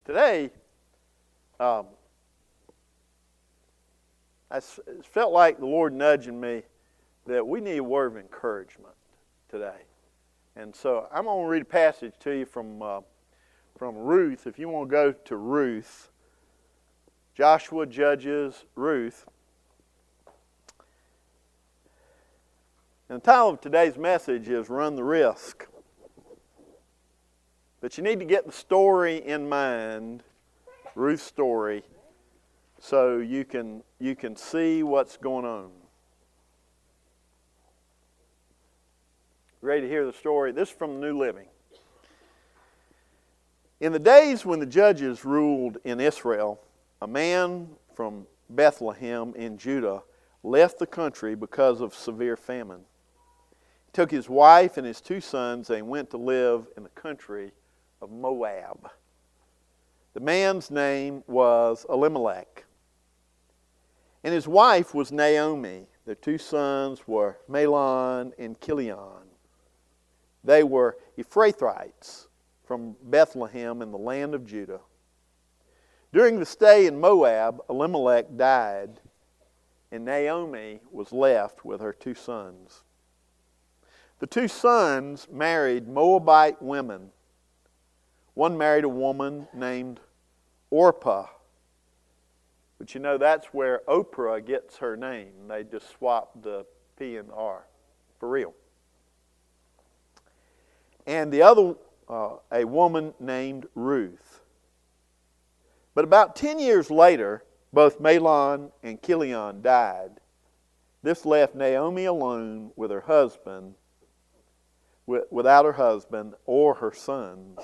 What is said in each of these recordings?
Today, I felt like the Lord nudging me that we need a word of encouragement today. And so I'm going to read a passage to you from Ruth. If you want to go to Ruth, Joshua, Judges, Ruth. And the title of today's message is Run the Risk. But you need to get the story in mind, Ruth's story, so you can see what's going on. Ready to hear the story? This is from the New Living. In the days when the judges ruled in Israel, a man from Bethlehem in Judah left the country because of severe famine. He took his wife and his 2 sons and went to live in the country of Moab. The man's name was Elimelech, and his wife was Naomi. Their 2 sons were Mahlon and Chilion. They were Ephrathites from Bethlehem in the land of Judah. During the stay in Moab, Elimelech died, and Naomi was left with her 2 sons. The 2 sons married Moabite women. One married a woman named Orpah. But you know, that's where Oprah gets her name. They just swapped the P and the R, for real. And the other, a woman named Ruth. But about 10 years later, both Mahlon and Chilion died. This left Naomi alone with her husband, without her husband or her sons.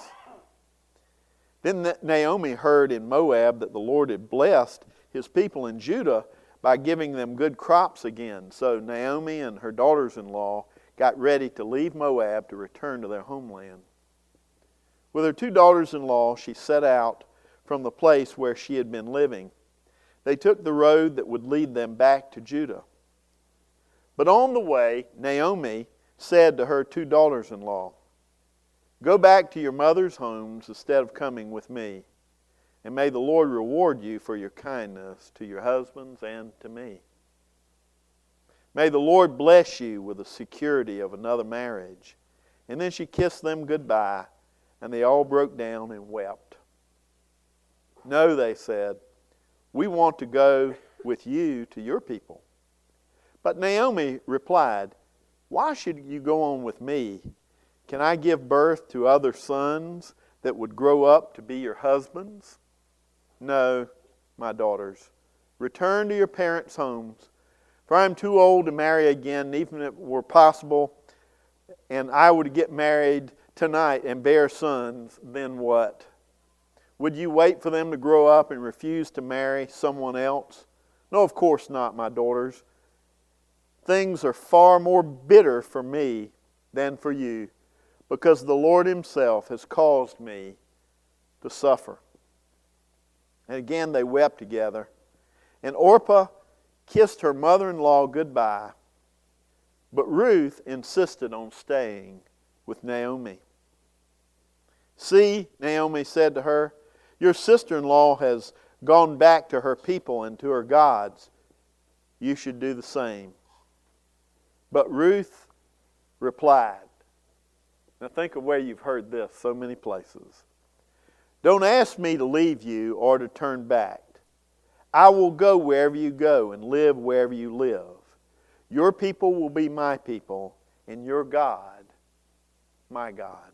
Then Naomi heard in Moab that the Lord had blessed His people in Judah by giving them good crops again. So Naomi and her daughters-in-law got ready to leave Moab to return to their homeland. With her 2 daughters-in-law, she set out from the place where she had been living. They took the road that would lead them back to Judah. But on the way, Naomi said to her 2 daughters-in-law, "Go back to your mother's homes instead of coming with me, and may the Lord reward you for your kindness to your husbands and to me. May the Lord bless you with the security of another marriage." And then she kissed them goodbye, and they all broke down and wept. "No," they said, "we want to go with you to your people." But Naomi replied, "Why should you go on with me? Can I give birth to other sons that would grow up to be your husbands? No, my daughters, return to your parents' homes, for I am too old to marry again, even if it were possible, and I would get married tonight and bear sons, then what? Would you wait for them to grow up and refuse to marry someone else? No, of course not, my daughters. Things are far more bitter for me than for you, because the Lord Himself has caused me to suffer." And again they wept together. And Orpah kissed her mother-in-law goodbye, but Ruth insisted on staying with Naomi. "See," Naomi said to her, "your sister-in-law has gone back to her people and to her gods. You should do the same." But Ruth replied, now think of where you've heard this so many places, "Don't ask me to leave you or to turn back. I will go wherever you go and live wherever you live. Your people will be my people, and your God, my God."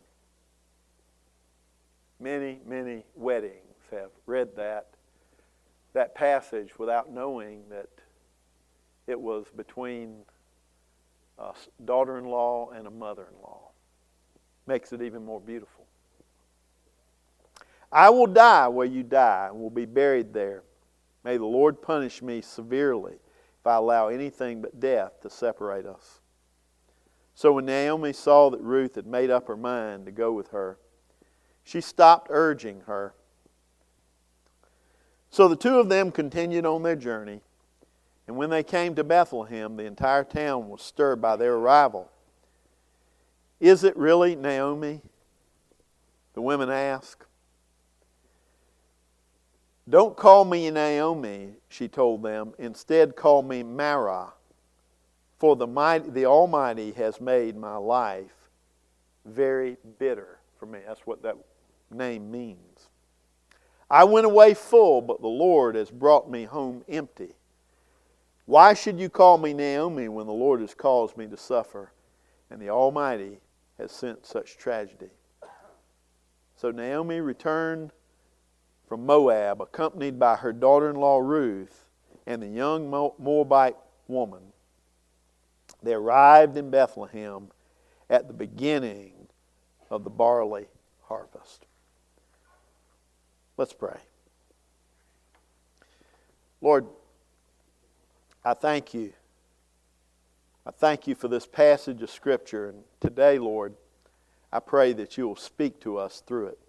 Many, many weddings have read that passage without knowing that it was between a daughter-in-law and a mother-in-law. Makes it even more beautiful. "I will die where you die and will be buried there. May the Lord punish me severely if I allow anything but death to separate us." So when Naomi saw that Ruth had made up her mind to go with her, she stopped urging her. So the 2 of them continued on their journey, and when they came to Bethlehem, the entire town was stirred by their arrival. "Is it really Naomi?" the women asked. Don't call me Naomi, she told them. Instead, call me Mara, for the Almighty has made my life very bitter for me. That's what that name means. I went away full, but the Lord has brought me home empty. Why should you call me Naomi when the Lord has caused me to suffer, and the Almighty has sent such tragedy? So Naomi returned from Moab, accompanied by her daughter-in-law Ruth and the young Moabite woman. They arrived in Bethlehem at the beginning of the barley harvest. Let's pray. Lord, I thank you. I thank you for this passage of Scripture. And today, Lord, I pray that you will speak to us through it.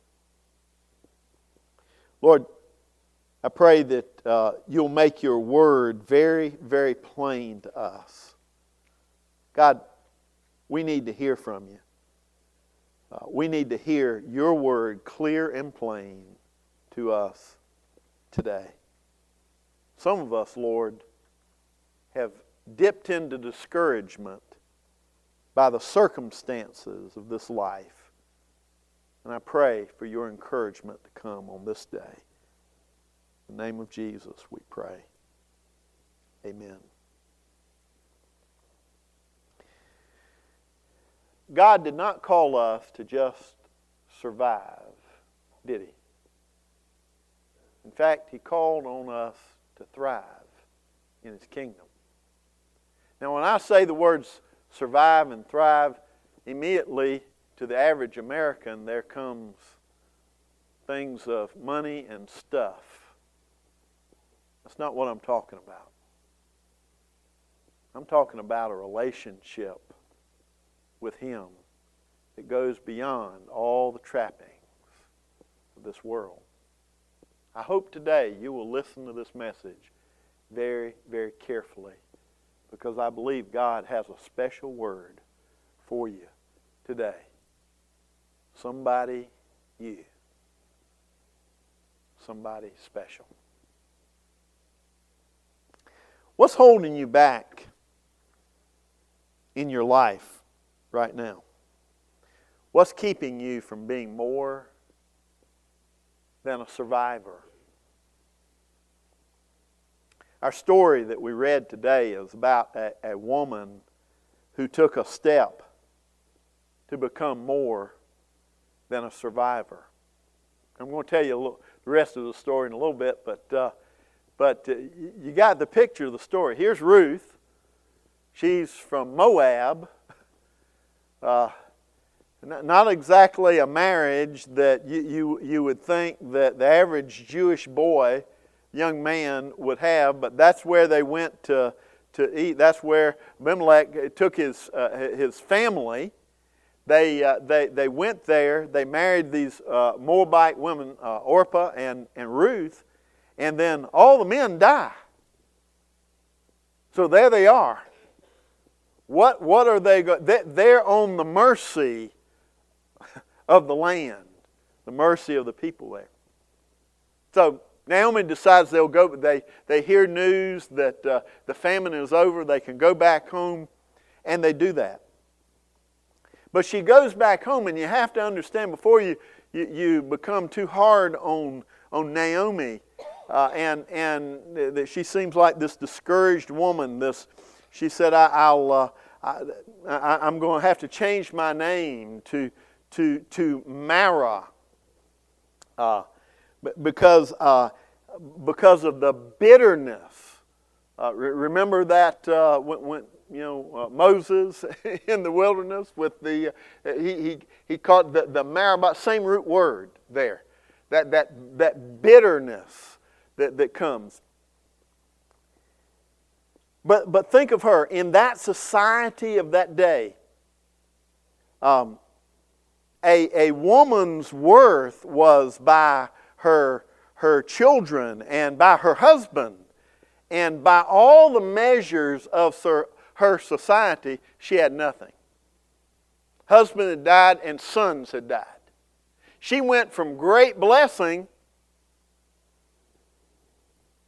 Lord, I pray that you'll make your word very, very plain to us. God, we need to hear from you. We need to hear your word clear and plain to us today. Some of us, Lord, have dipped into discouragement by the circumstances of this life. And I pray for your encouragement to come on this day. In the name of Jesus we pray. Amen. God did not call us to just survive, did He? In fact, He called on us to thrive in His kingdom. Now, when I say the words survive and thrive, immediately to the average American there comes things of money and stuff. That's not what I'm talking about. I'm talking about a relationship with Him that goes beyond all the trappings of this world. I hope today you will listen to this message very, very carefully, because I believe God has a special word for you today. Somebody you. Somebody special. What's holding you back in your life right now? What's keeping you from being more than a survivor? Our story that we read today is about a woman who took a step to become more than a survivor. I'm going to tell you the rest of the story in a little bit, but you got the picture of the story. Here's Ruth. She's from Moab. Not exactly a marriage that you would think that the average Jewish boy, young man, would have, but that's where they went to eat. That's where Abimelech took his family. They went there. They married these Moabite women, Orpah and Ruth, and then all the men die. So there they are. What are they? They're on the mercy of the land, the mercy of the people there. So Naomi decides they'll go. They hear news that the famine is over. They can go back home, and they do that. But she goes back home, and you have to understand before you become too hard on Naomi, and that she seems like this discouraged woman. She said, I'm going to have to change my name to Mara, because of the bitterness. Remember that when Moses in the wilderness with he caught the Meribah, same root word there, that bitterness that comes. But think of her in that society of that day. A woman's worth was by her children and by her husband, and by all the measures of her society, she had nothing. Husband had died and sons had died. She went from great blessing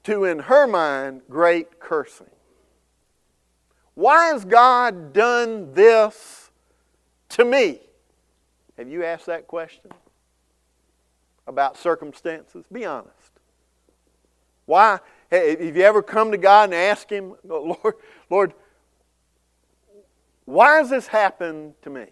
to, in her mind, great cursing. Why has God done this to me? Have you asked that question about circumstances? Be honest. Why? Have you ever come to God and asked Him, Lord, why has this happened to me?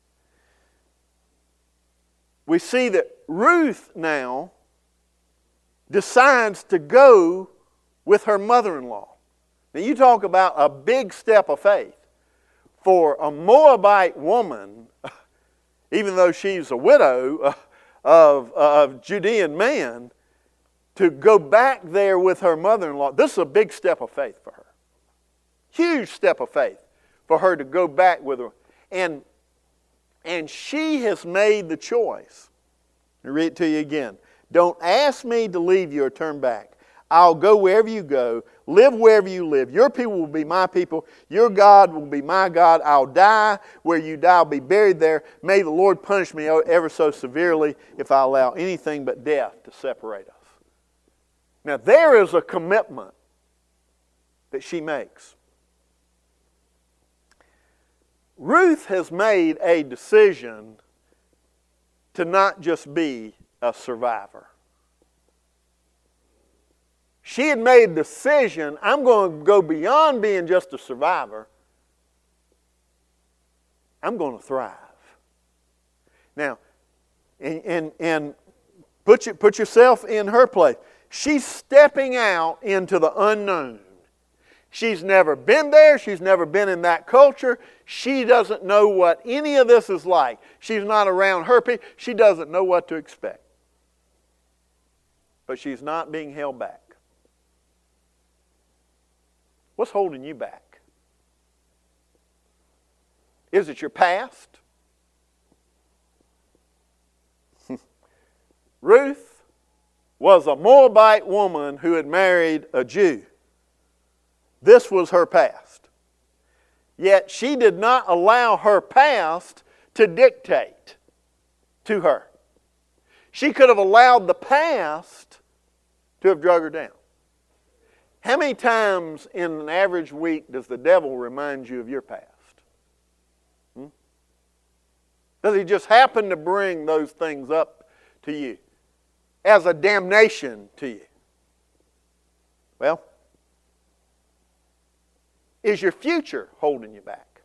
We see that Ruth now decides to go with her mother-in-law. Now you talk about a big step of faith. For a Moabite woman, even though she's a widow of a Judean man, to go back there with her mother-in-law, this is a big step of faith for her. Huge step of faith for her to go back with her. And she has made the choice. I'll read it to you again. Don't ask me to leave you or turn back. I'll go wherever you go, live wherever you live. Your people will be my people. Your God will be my God. I'll die where you die. I'll be buried there. May the Lord punish me ever so severely if I allow anything but death to separate us. Now there is a commitment that she makes. Ruth has made a decision to not just be a survivor. She had made a decision, I'm going to go beyond being just a survivor. I'm going to thrive. Now, and put yourself in her place. She's stepping out into the unknown. She's never been there. She's never been in that culture. She doesn't know what any of this is like. She's not around her people. She doesn't know what to expect. But she's not being held back. What's holding you back? Is it your past? Ruth was a Moabite woman who had married a Jew. This was her past. Yet she did not allow her past to dictate to her. She could have allowed the past to have drug her down. How many times in an average week does the devil remind you of your past? Does he just happen to bring those things up to you as a damnation to you? Well, is your future holding you back?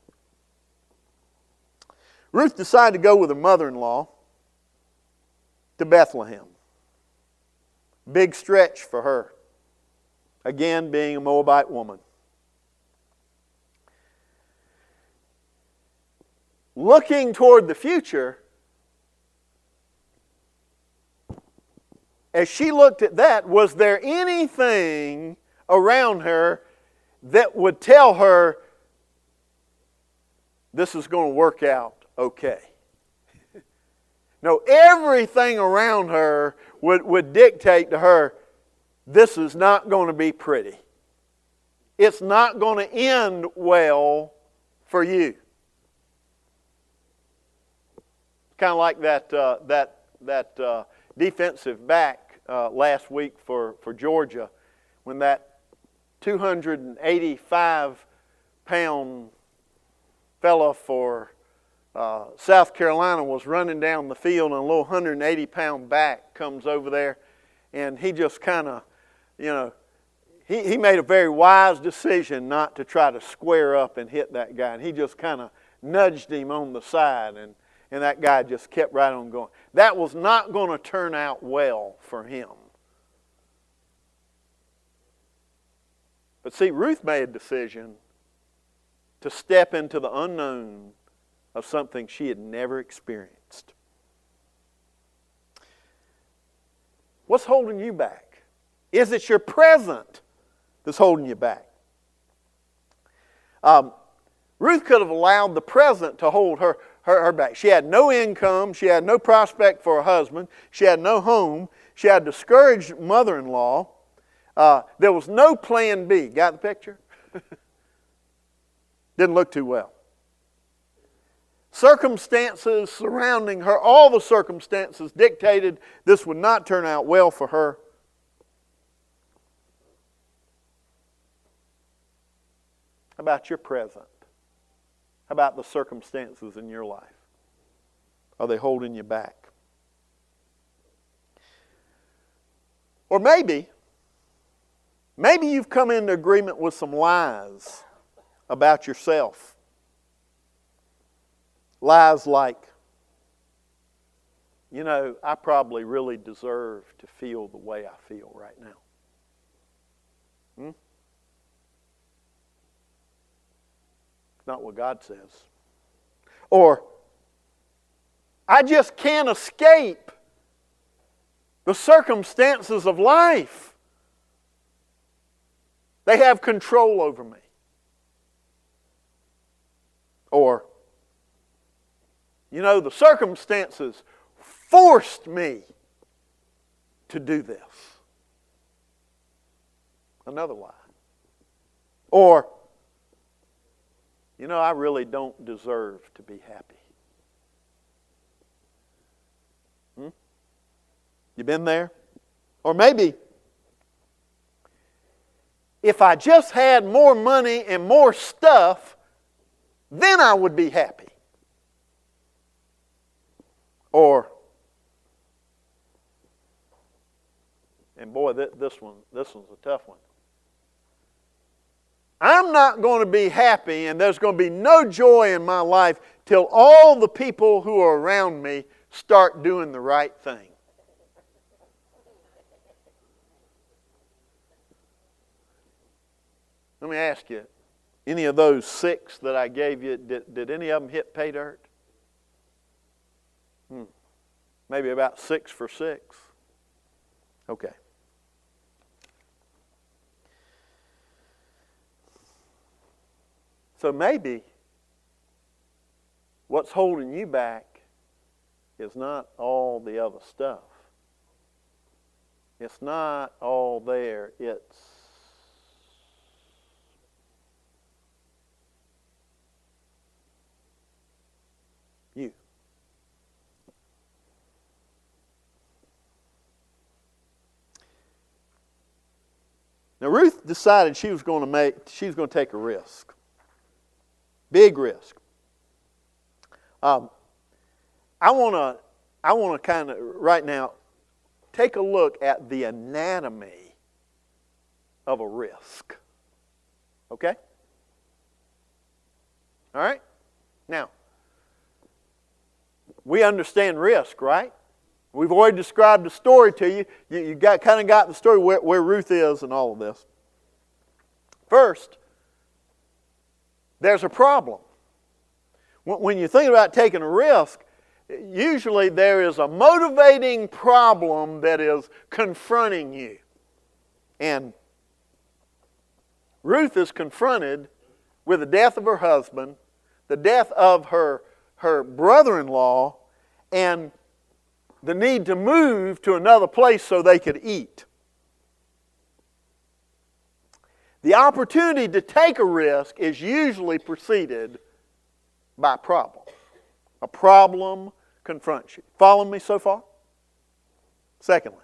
Ruth decided to go with her mother-in-law to Bethlehem. Big stretch for her. Again, being a Moabite woman. Looking toward the future, as she looked at that, was there anything around her that would tell her this is going to work out okay? No, everything around her would dictate to her, this is not going to be pretty. It's not going to end well for you. Kind of like that defensive back last week for Georgia, when that 285-pound fella for South Carolina was running down the field, and a little 180-pound back comes over there, and he just kind of, he made a very wise decision not to try to square up and hit that guy, and he just kind of nudged him on the side, and that guy just kept right on going. That was not going to turn out well for him. But see, Ruth made a decision to step into the unknown of something she had never experienced. What's holding you back? Is it your present that's holding you back? Ruth could have allowed the present to hold her back. She had no income. She had no prospect for a husband. She had no home. She had a discouraged mother-in-law. There was no plan B. Got the picture? Didn't look too well. Circumstances surrounding her, all the circumstances dictated this would not turn out well for her. How about your present? How about the circumstances in your life? Are they holding you back? Or maybe you've come into agreement with some lies about yourself. Lies like, I probably really deserve to feel the way I feel right now. Not what God says. Or, I just can't escape the circumstances of life. They have control over me. Or, the circumstances forced me to do this. Another lie. Or, I really don't deserve to be happy. You been there? Or maybe, if I just had more money and more stuff, then I would be happy. Or, and boy, this one's a tough one. I'm not going to be happy and there's going to be no joy in my life till all the people who are around me start doing the right thing. Let me ask you, any of those 6 that I gave you, did any of them hit pay dirt? Maybe about 6 for 6. Okay. So maybe what's holding you back is not all the other stuff. It's not all there. It's you. Now Ruth decided she was going to take a risk. Big risk. I want to kind of right now take a look at the anatomy of a risk. Okay? All right? Now, we understand risk, right? We've already described the story to you. You kind of got the story where Ruth is and all of this. First, there's a problem. When you think about taking a risk, usually there is a motivating problem that is confronting you. And Ruth is confronted with the death of her husband, the death of her brother-in-law, and the need to move to another place so they could eat. The opportunity to take a risk is usually preceded by a problem. A problem confronts you. Follow me so far? Secondly,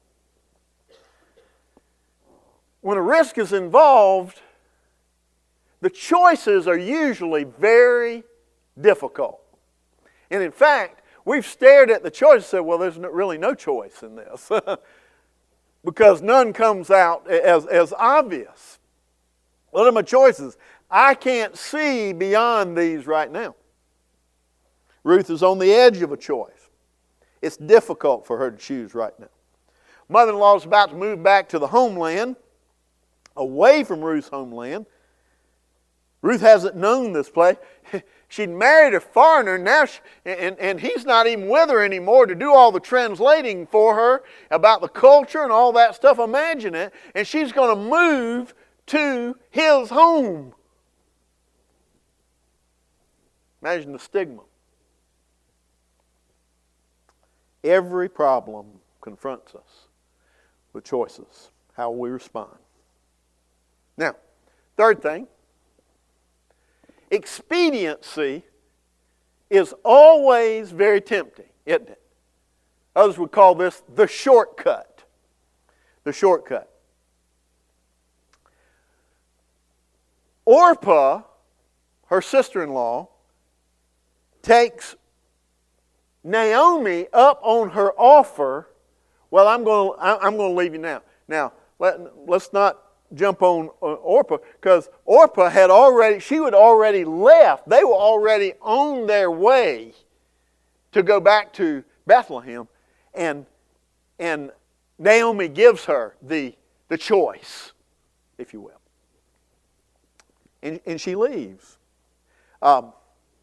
when a risk is involved, the choices are usually very difficult. And in fact, we've stared at the choice and said, well, there's really no choice in this. Because none comes out as obvious. What are my choices? I can't see beyond these right now. Ruth is on the edge of a choice. It's difficult for her to choose right now. Mother-in-law is about to move back to the homeland, away from Ruth's homeland. Ruth hasn't known this place. She'd married a foreigner now, and he's not even with her anymore to do all the translating for her about the culture and all that stuff. Imagine it. And she's going to move to his home. Imagine the stigma. Every problem confronts us with choices, how we respond. Now, third thing, expediency is always very tempting, isn't it? Others would call this the shortcut. The shortcut. Orpah, her sister-in-law, takes Naomi up on her offer. Well, I'm going to leave you now. Now, let's not jump on Orpah, because Orpah had already left. They were already on their way to go back to Bethlehem, and Naomi gives her the choice, if you will. And she leaves. But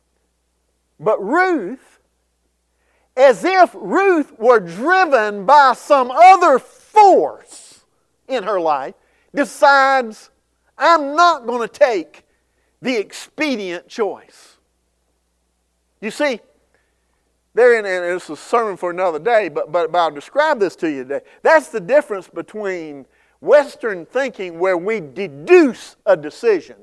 Ruth, as if Ruth were driven by some other force in her life, decides, I'm not going to take the expedient choice. You see, and it's a sermon for another day, but I'll describe this to you today. That's the difference between Western thinking, where we deduce a decision,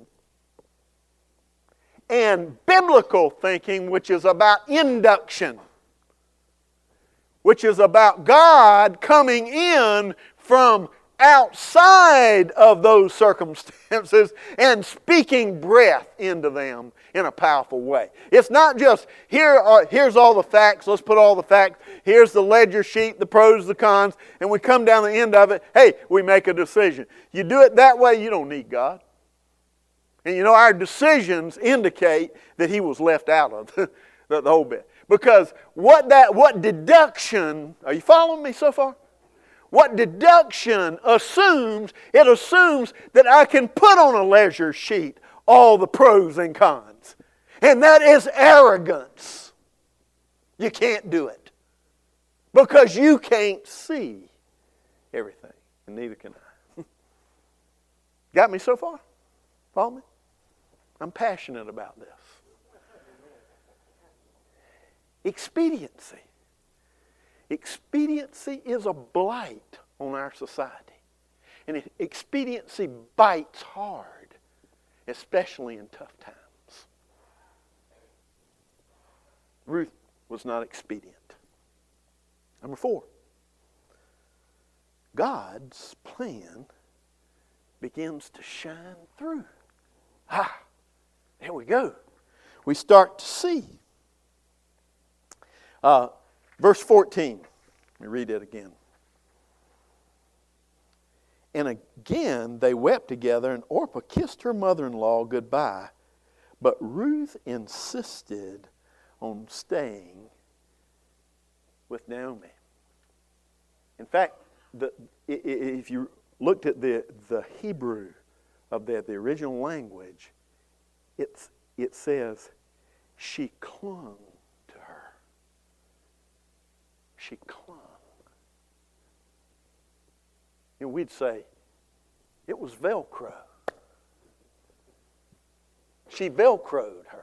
and biblical thinking, which is about induction, which is about God coming in from outside of those circumstances and speaking breath into them in a powerful way. It's not just, here's all the facts, let's put all the facts, here's the ledger sheet, the pros, the cons, and we come down the end of it, hey, we make a decision. You do it that way, you don't need God. And you know, our decisions indicate that He was left out of the whole bit. Because what deduction, are you following me so far? What deduction assumes, it assumes that I can put on a ledger sheet all the pros and cons. And that is arrogance. You can't do it. Because you can't see everything. And neither can I. Got me so far? Follow me? I'm passionate about this. Expediency. Expediency is a blight on our society. And expediency bites hard, especially in tough times. Ruth was not expedient. Number 4. God's plan begins to shine through. There we go. We start to see. Verse 14. Let me read it again. And again they wept together, and Orpah kissed her mother-in-law goodbye. But Ruth insisted on staying with Naomi. In fact, if you looked at the Hebrew of the original language, it says, she clung to her. She clung. And we'd say, it was Velcro. She Velcroed her.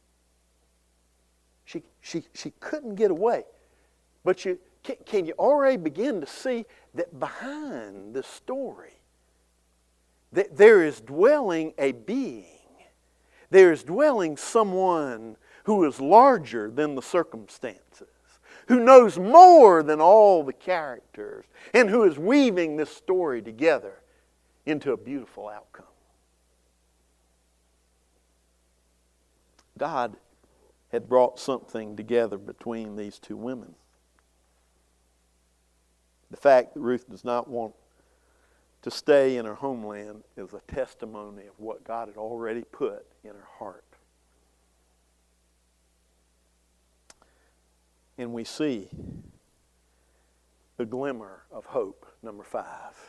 She couldn't get away. But can you already begin to see that behind this story, that there is dwelling a being. There is dwelling someone who is larger than the circumstances, who knows more than all the characters, and who is weaving this story together into a beautiful outcome. God had brought something together between these two women. The fact that Ruth does not want to stay in her homeland is a testimony of what God had already put in her heart. And we see the glimmer of hope, number 5.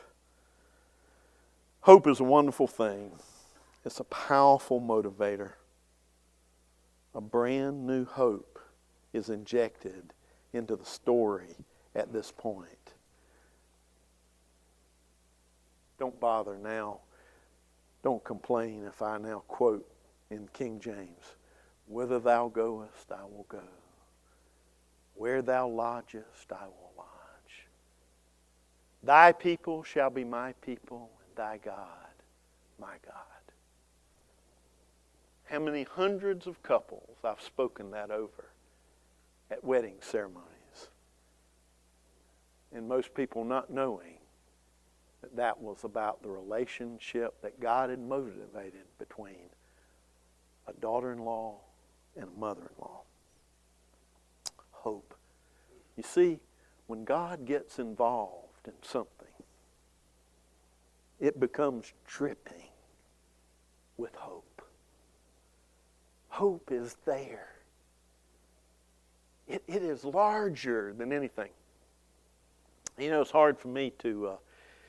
Hope is a wonderful thing. It's a powerful motivator. A brand new hope is injected into the story at this point. Don't bother now. Don't complain if I now quote in King James, whither thou goest, I will go. Where thou lodgest, I will lodge. Thy people shall be my people, and thy God, my God. How many hundreds of couples I've spoken that over at wedding ceremonies. And most people not knowing that that was about the relationship that God had motivated between a daughter-in-law and a mother-in-law. Hope. You see, when God gets involved in something, it becomes dripping with hope. Hope is there. It is larger than anything. You know, it's hard for me to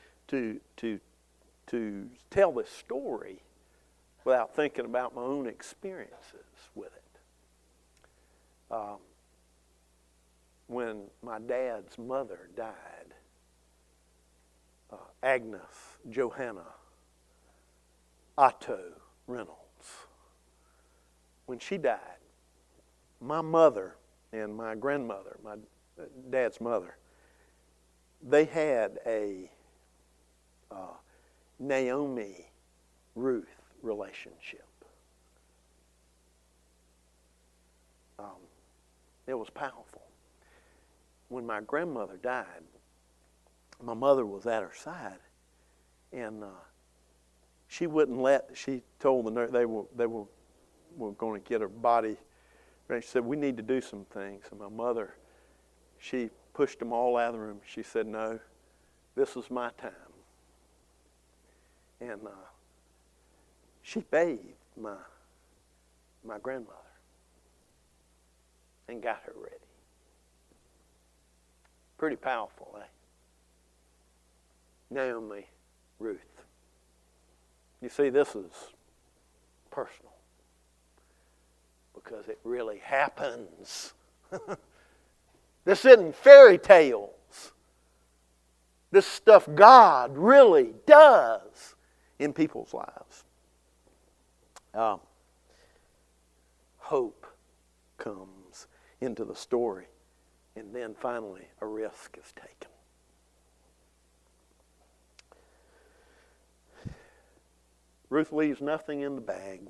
tell this story without thinking about my own experiences with it. When my dad's mother died, Agnes Johanna Otto Reynolds, when she died, my mother and my grandmother, my dad's mother, they had a Naomi Ruth relationship. It was powerful. When my grandmother died, my mother was at her side, and she wouldn't let. She told the nurse they were going to get her body ready. She said, "We need to do some things." And my mother, she pushed them all out of the room. She said, "No, this is my time." And she bathed my grandmother and got her ready. Pretty powerful, eh? Naomi Ruth. You see, this is personal because it really happens. This isn't fairy tales. This stuff God really does in people's lives. Hope comes into the story, and then finally a risk is taken. Ruth leaves nothing in the bag.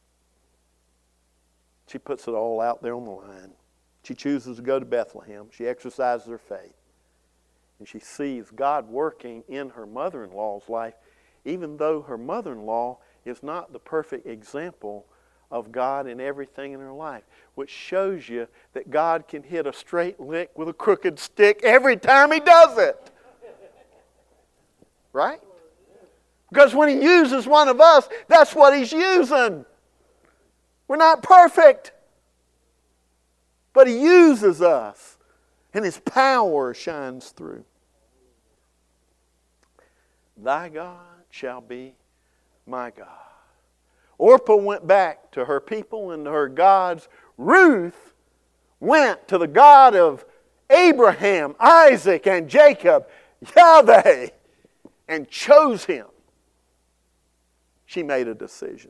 She puts it all out there on the line. She chooses to go to Bethlehem. She exercises her faith. And she sees God working in her mother-in-law's life, even though her mother-in-law is not the perfect example of God in everything in her life, which shows you that God can hit a straight lick with a crooked stick every time He does it. Right? Because when He uses one of us, that's what He's using. We're not perfect. But He uses us, and His power shines through. Thy God shall be my God. Orpah went back to her people and to her gods. Ruth went to the God of Abraham, Isaac, and Jacob, Yahweh, and chose Him. She made a decision.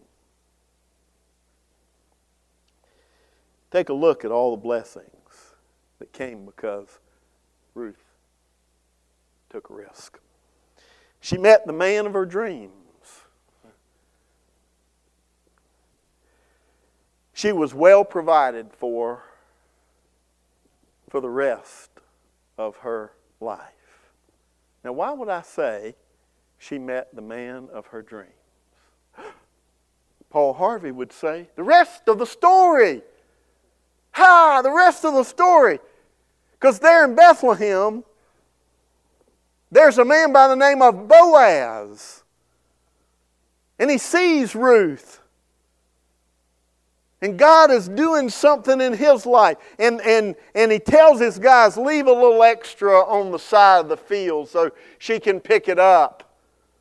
Take a look at all the blessings that came because Ruth took a risk. She met the man of her dreams. She was well provided for the rest of her life. Now, why would I say she met the man of her dreams? Paul Harvey would say, the rest of the story. The rest of the story. Because there in Bethlehem, there's a man by the name of Boaz. And he sees Ruth. And God is doing something in his life. And he tells his guys, leave a little extra on the side of the field so she can pick it up.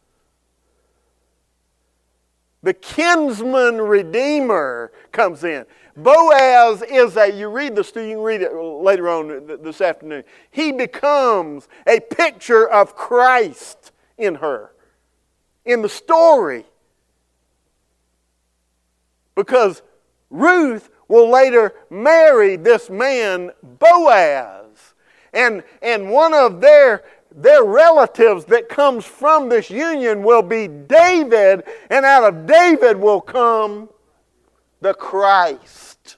The kinsman redeemer comes in. Boaz is you read this, you can read it later on this afternoon. He becomes a picture of Christ in her, in the story. Because Ruth will later marry this man, Boaz. And one of their relatives that comes from this union will be David, and out of David will come the Christ.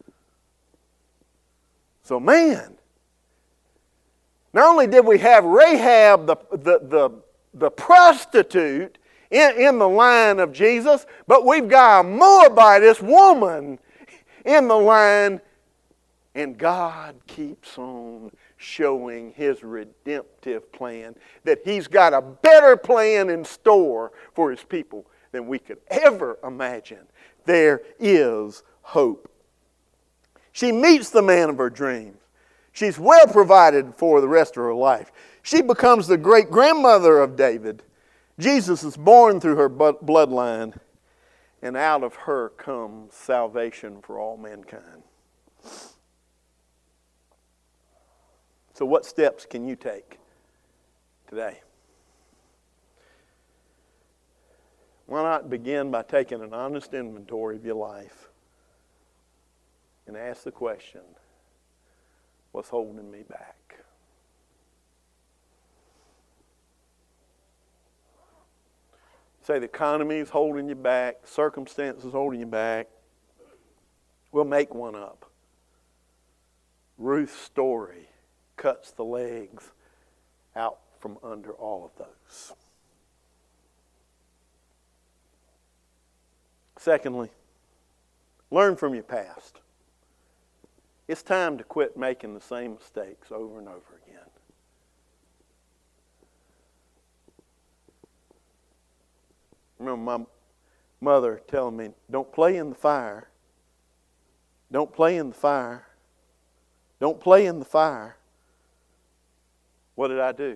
So man, not only did we have Rahab, the the prostitute in the line of Jesus, but we've got a Moabitess woman in the line, and God keeps on showing His redemptive plan, that He's got a better plan in store for His people than we could ever imagine. There is hope. She meets the man of her dreams. She's well provided for the rest of her life. She becomes the great-grandmother of David. Jesus is born through her bloodline, and out of her comes salvation for all mankind. So what steps can you take today? Why not begin by taking an honest inventory of your life and ask the question, what's holding me back? Say the economy is holding you back, circumstances holding you back. We'll make one up. Ruth's story cuts the legs out from under all of those. Secondly, learn from your past. It's time to quit making the same mistakes over and over again. I remember my mother telling me, don't play in the fire. Don't play in the fire. Don't play in the fire. What did I do?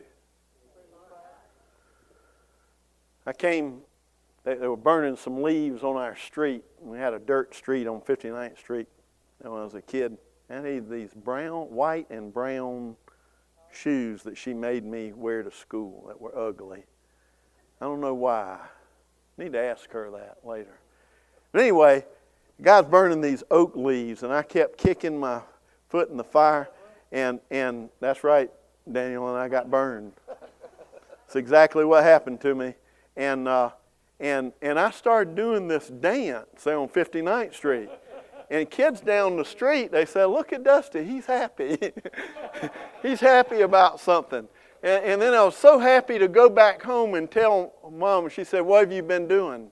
They were burning some leaves on our street. We had a dirt street on 59th Street when I was a kid. And I had these white and brown shoes that she made me wear to school that were ugly. I don't know why. I need to ask her that later. But anyway, the guy's burning these oak leaves, and I kept kicking my foot in the fire, and that's right, Daniel, and I got burned. It's exactly what happened to me. And I started doing this dance there on 59th Street. And kids down the street, they said, look at Dusty, he's happy. He's happy about something. And then I was so happy to go back home and tell Mom. She said, what have you been doing?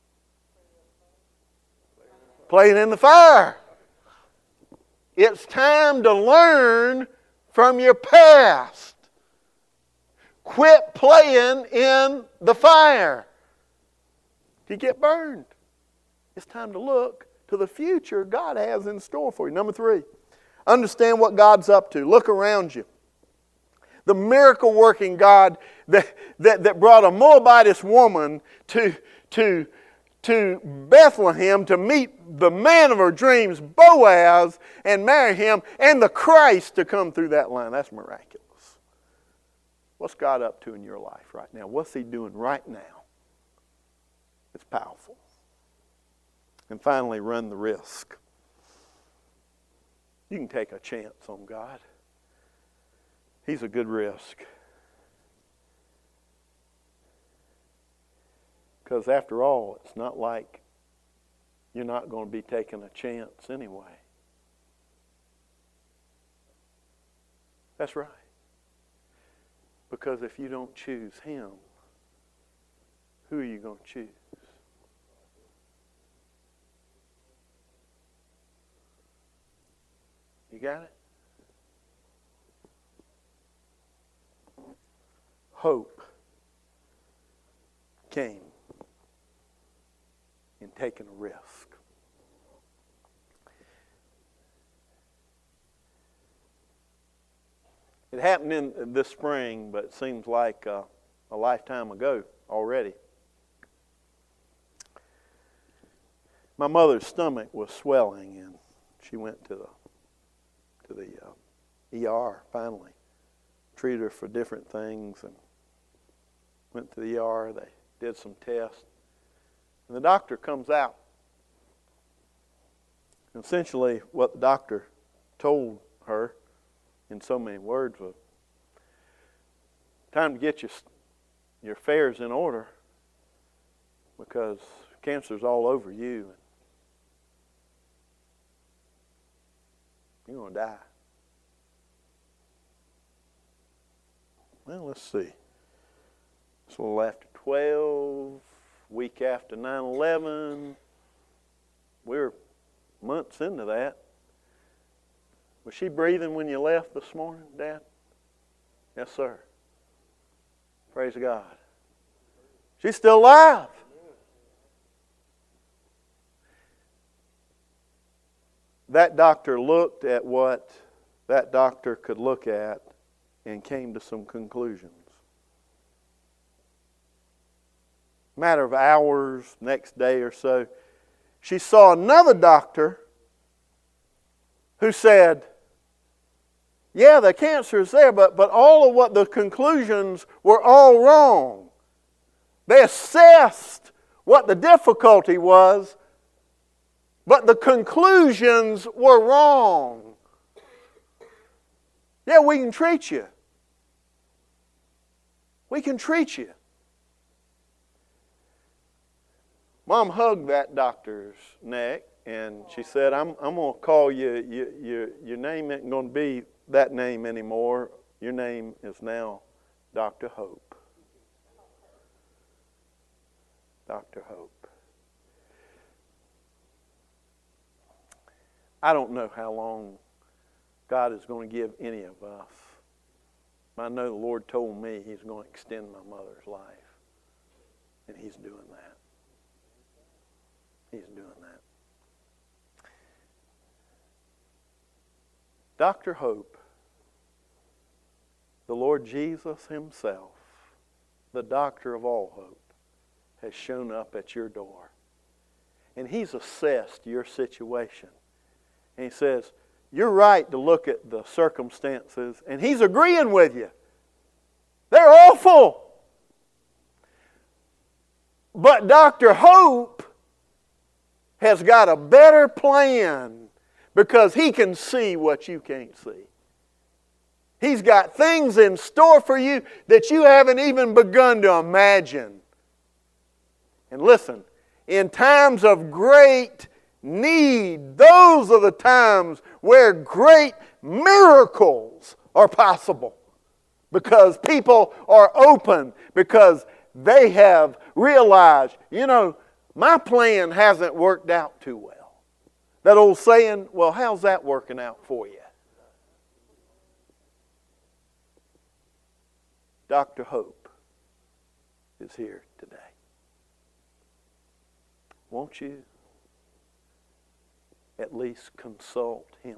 Playing in the fire. It's time to learn from your past. Quit playing in the fire. You get burned. It's time to look to the future God has in store for you. Number 3, understand what God's up to. Look around you. The miracle-working God that brought a Moabitess woman to Bethlehem to meet the man of her dreams, Boaz, and marry him, and the Christ to come through that line. That's miraculous. What's God up to in your life right now? What's He doing right now? It's powerful. And finally, run the risk. You can take a chance on God. He's a good risk. Because after all, it's not like you're not going to be taking a chance anyway. That's right. Because if you don't choose Him, who are you going to choose? You got it? Hope came in taking a risk. It happened in this spring, but it seems like a lifetime ago already. My mother's stomach was swelling, and she went to the ER finally. Treated her for different things and went to the ER. They did some tests. And the doctor comes out. And essentially what the doctor told her in so many words was, time to get your affairs in order because cancer's all over you. You're going to die. Well, let's see. It's a little after 12, week after 9/11. We're months into that. Was she breathing when you left this morning, Dad? Yes, sir. Praise God. She's still alive. That doctor looked at what that doctor could look at and came to some conclusions. Matter of hours, next day or so, she saw another doctor who said, yeah, the cancer is there, but all of what the conclusions were all wrong. They assessed what the difficulty was, but the conclusions were wrong. Yeah, we can treat you. We can treat you. Mom hugged that doctor's neck and she said, I'm going to call you, your name isn't going to be that name anymore. Your name is now Dr. Hope. Dr. Hope. I don't know how long God is going to give any of us. I know the Lord told me He's going to extend my mother's life. And He's doing that. He's doing that. Dr. Hope, the Lord Jesus Himself, the doctor of all hope, has shown up at your door. And He's assessed your situation. And He says, you're right to look at the circumstances, and He's agreeing with you. They're awful. But Dr. Hope has got a better plan because He can see what you can't see. He's got things in store for you that you haven't even begun to imagine. And listen, in times of great need, those are the times where great miracles are possible. Because people are open, because they have realized, my plan hasn't worked out too well. That old saying, well, how's that working out for you? Dr. Hope is here today. Won't you at least consult him?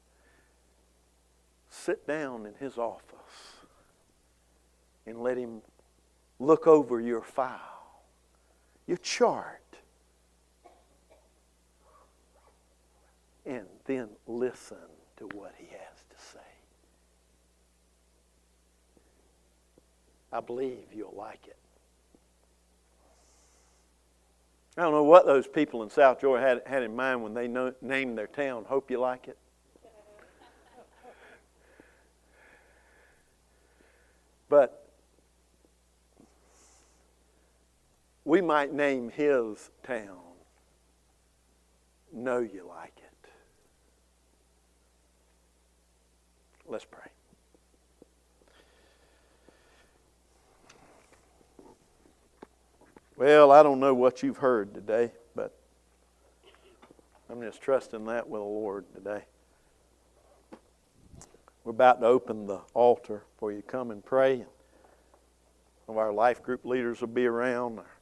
Sit down in his office and let him look over your file, your chart, and then listen to what he has to say. I believe you'll like it. I don't know what those people in South Georgia had in mind when they named their town. Hope you like it. But we might name his town, Know You Like It. Let's pray. Well, I don't know what you've heard today, but I'm just trusting that with the Lord today. We're about to open the altar for you to come and pray. Some of our life group leaders will be around. Our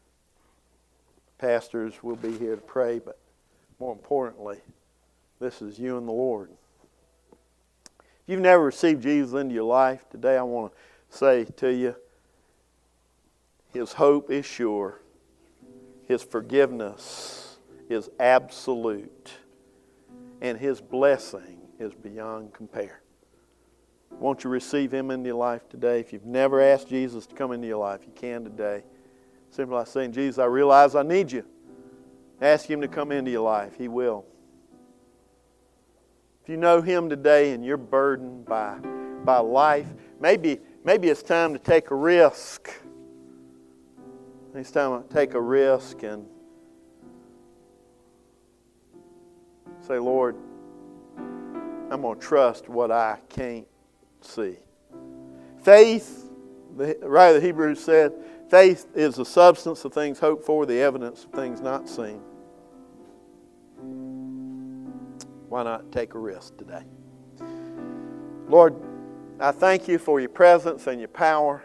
pastors will be here to pray, but more importantly, this is you and the Lord. If you've never received Jesus into your life, today I want to say to you, His hope is sure. His forgiveness is absolute. And His blessing is beyond compare. Won't you receive Him into your life today? If you've never asked Jesus to come into your life, you can today. Simply by saying, Jesus, I realize I need you. Ask Him to come into your life. He will. If you know Him today and you're burdened by life, maybe it's time to take a risk. It's time to take a risk and say, Lord, I'm going to trust what I can't see. Faith The writer of the Hebrews said, faith is the substance of things hoped for, the evidence of things not seen. Why not take a risk today? Lord, I thank you for your presence and your power.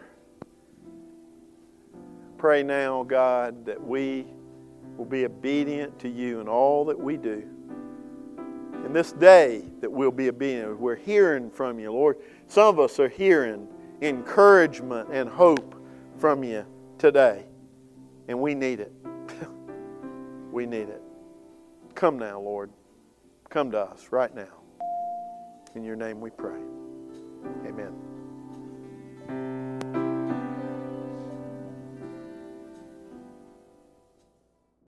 Pray now, God, that we will be obedient to you in all that we do. In this day that we'll be obedient. We're hearing from you, Lord. Some of us are hearing encouragement and hope from you today. And we need it. We need it. Come now, Lord. Come to us right now. In your name we pray. Amen.